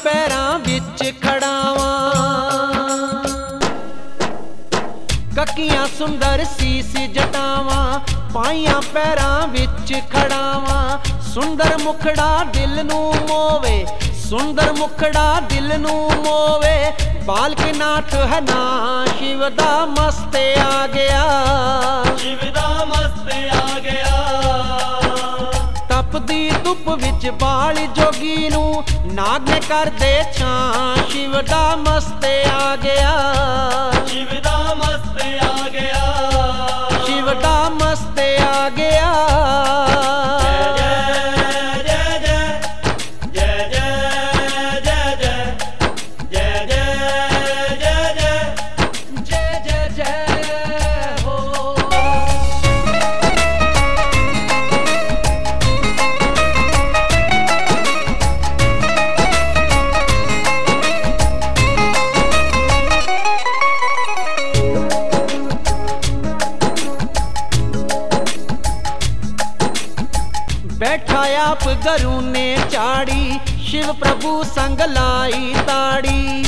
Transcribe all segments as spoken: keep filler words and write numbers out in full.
ਪੈਰਾਂ ਵਿੱਚ ਖੜਾਵਾਂ, ਕੱਕੀਆਂ ਸੁੰਦਰ ਸੀਸ ਜਟਾਵਾਂ, ਪਾਈਆਂ ਪੈਰਾਂ ਵਿੱਚ ਖੜਾਵਾਂ। ਸੁੰਦਰ ਮੁਖੜਾ ਦਿਲ ਨੂੰ ਮੋਵੇ, ਸੁੰਦਰ ਮੁਖੜਾ ਦਿਲ ਨੂੰ ਮੋਵੇ, ਬਾਲਕਨਾਥ ਹੈ ਨਾ ਸ਼ਿਵ ਦਾ ਮਸਤ ਆ ਗਿਆ, ਸ਼ਿਵ ਦਾ ਮਸਤ ਆ ਗਿਆ। ਤਪਦੀ ਧੁੱਪ ਵਿੱਚ ਬਾਲ ਜੋਗੀ ਨੂੰ ਨਾਗ ਨੇ ਕਰਦੇ ਛਾਂ, ਸ਼ਿਵ ਦਾ ਮਸਤ ਆ ਗਿਆ, ਸ਼ਿਵ ਦਾ ਮਸਤ ਆ ਗਿਆ, ਸ਼ਿਵ ਦਾ ਮਸਤ ਆ ਗਿਆ। बैठा आप गुरु ने चाड़ी, शिव प्रभु संग लाई ताड़ी।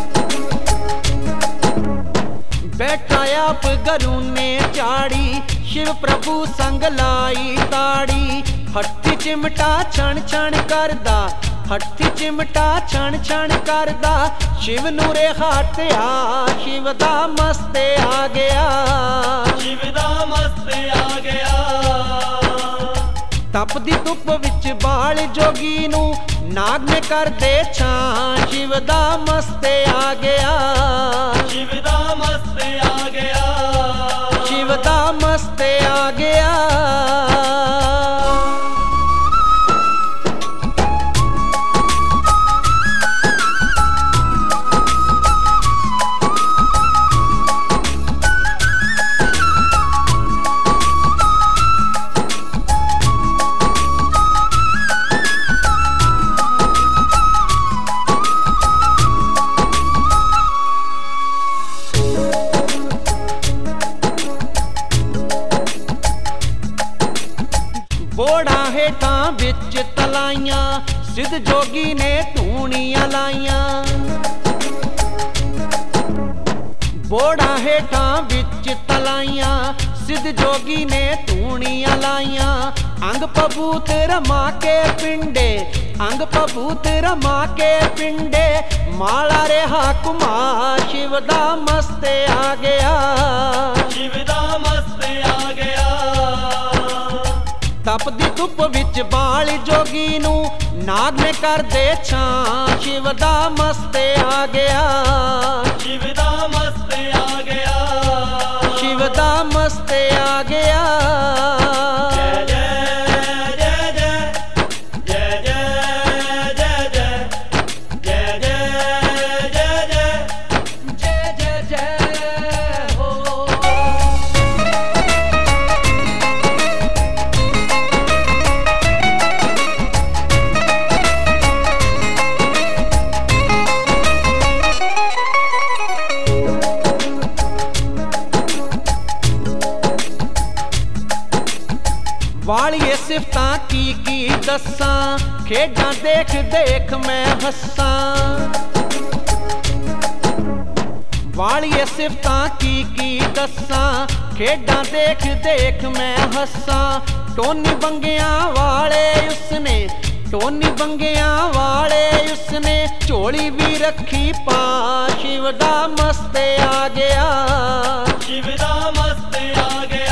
बैठा आप गुरु ने चाड़ी, शिव प्रभु संग लाई ताड़ी। हत्थी चिमटा छण छण करदा, हत्थी चिमटा छण छण करदा, शिव नूरे हाटिया शिव दा मस्त आ गया, शिव दा मस्त आ गया। ਤਪਦੀ ਧੁੱਪ ਵਿੱਚ ਬਾਲ ਜੋਗੀ ਨੂੰ ਨਾਗ ਨੇ ਕਰਦੇ ਛਾਂ, ਸ਼ਿਵ ਦਾ ਮਸਤ ਆ ਗਿਆ, ਸ਼ਿਵ ਦਾ ਮਸਤ ਆ ਗਿਆ, ਸ਼ਿਵ ਦਾ ਮਸਤ ਆ ਗਿਆ। ਬੋੜਾਂ ਹੇਠਾਂ ਵਿੱਚ ਤਲਾਈਆਂ, ਸਿੱਧ ਜੋਗੀ ਨੇ ਧੂਣੀਆਂ ਲਾਈਆਂ। ਬੋੜਾਂ ਹੇਠਾਂ ਵਿੱਚ ਤਲਾਈਆਂ, ਸਿੱਧ ਜੋਗੀ ਨੇ ਧੂਣੀਆਂ ਲਾਈਆਂ। ਅੰਗ ਪਬੂਤ ਰਮਾ ਕੇ ਪਿੰਡੇ, ਅੰਗ ਪਬੂਤ ਰਮਾ ਕੇ ਪਿੰਡੇ, ਮਾਲਾ ਰਿਹਾ ਕੁਮਾ ਸ਼ਿਵ ਦਾ ਮਸਤ ਆ ਗਿਆ, ਸ਼ਿਵ ਦਾ ਮਸਤ ਆ ਗਿਆ। ਤਪਦੀ ਧੁੱਪ ਵਿੱਚ ਬਾਲ ਜੋਗੀ ਨੂੰ ਨਾਗ ਨੇ ਕਰਦੇ ਛਾਂ, ਸ਼ਿਵ ਦਾ ਮਸਤ ਆ ਗਿਆ, ਸ਼ਿਵ ਦਾ ਮਸਤ ਆ ਗਿਆ, ਸ਼ਿਵ ਦਾ ਮਸਤ ਆ ਗਿਆ। ਵਾਲੀਏ ਸਿਫਤਾਂ ਕੀ ਕੀ ਦੱਸਾਂ, ਖੇਡਾਂ ਦੇਖ ਦੇਖ ਮੈਂ ਹੱਸਾਂ। ਵਾਲੀਏ ਸਿਫਤਾਂ ਕੀ ਕੀ ਦੱਸਾਂ, ਖੇਡਾਂ ਦੇਖ ਦੇਖ ਮੈਂ ਹੱਸਾਂ। ਟੋਨੀ ਬੰਗਿਆਂ ਵਾਲੇ ਉਸਨੇ, ਟੋਨੀ ਬੰਗਿਆਂ ਵਾਲੇ ਉਸਨੇ, ਝੋਲੀ ਵੀ ਰੱਖੀ ਪਾ ਸ਼ਿਵ ਦਾ ਮਸਤ ਆ ਗਿਆ, ਸ਼ਿਵ ਦਾ ਮਸਤ ਆ ਗਿਆ।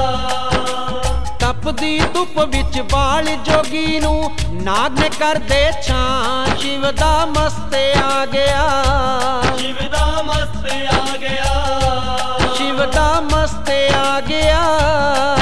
ਤਪਦੀ ਧੁੱਪ ਵਿੱਚ ਬਾਲ ਜੋਗੀ ਨੂੰ ਨਾਗ ਨੇ ਕਰਦੇ ਛਾਂ, ਸ਼ਿਵ ਦਾ ਮਸਤ ਆ ਗਿਆ, ਸ਼ਿਵ ਦਾ ਮਸਤ ਆ ਗਿਆ, ਸ਼ਿਵ ਦਾ ਮਸਤ ਆ ਗਿਆ।